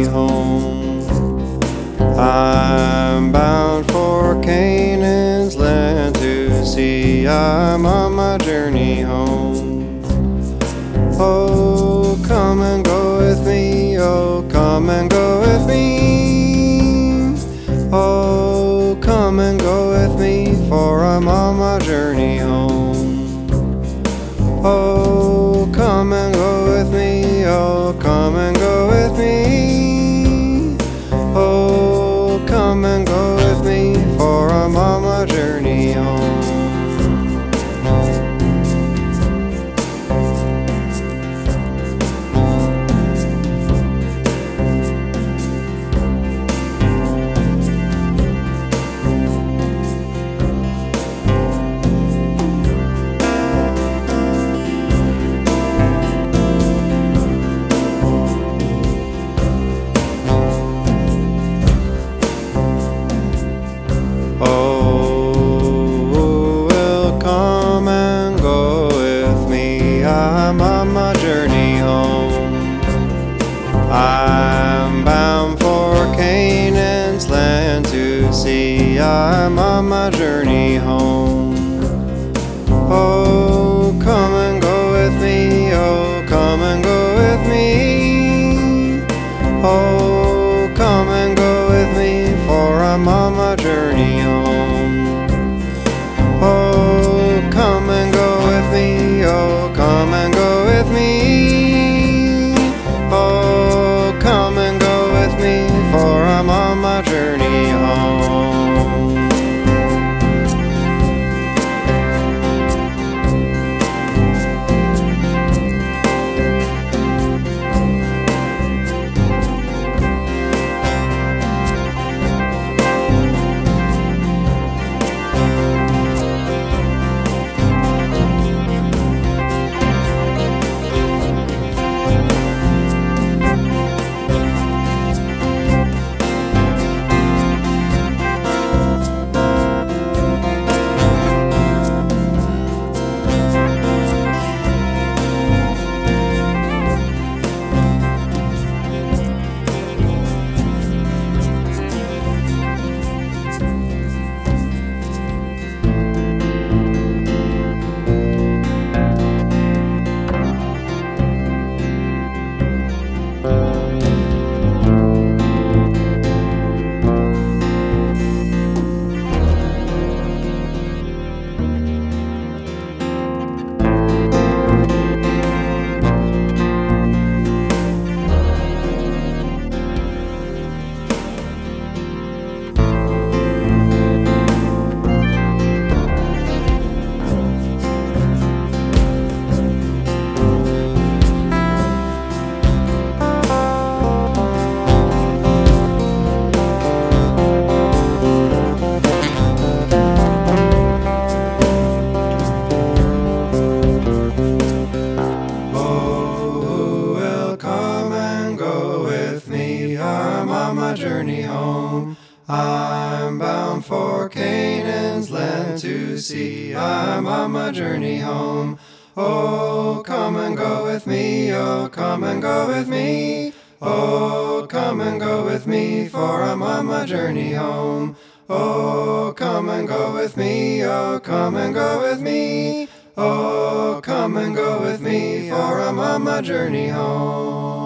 home. I'm bound for Canaan's land to see. I'm on my journey home. Oh, come and go with me. Oh, come and go with me. Oh, come and go with me, for I'm on my journey home. Oh, come and go with me. Oh, come and go with me. Oh, come and go with me, for I'm on my journey home. I'm on my journey home. I'm bound for Canaan's land to see. I'm on my journey home. Oh, come and go with me. Oh, come and go with me. Oh, come and go with me, for I'm on my journey home. Oh, come and go with me. Oh, come and go with me. Oh, come and go with me, for I'm on my journey home. Journey home. I'm bound for Canaan's land to see. I'm on my journey home. Oh, come and go with me. Oh, come and go with me. Oh, come and go with me, for I'm on my journey home. Oh, come and go with me. Oh, come and go with me. Oh, come and go with me, for I'm on my journey home.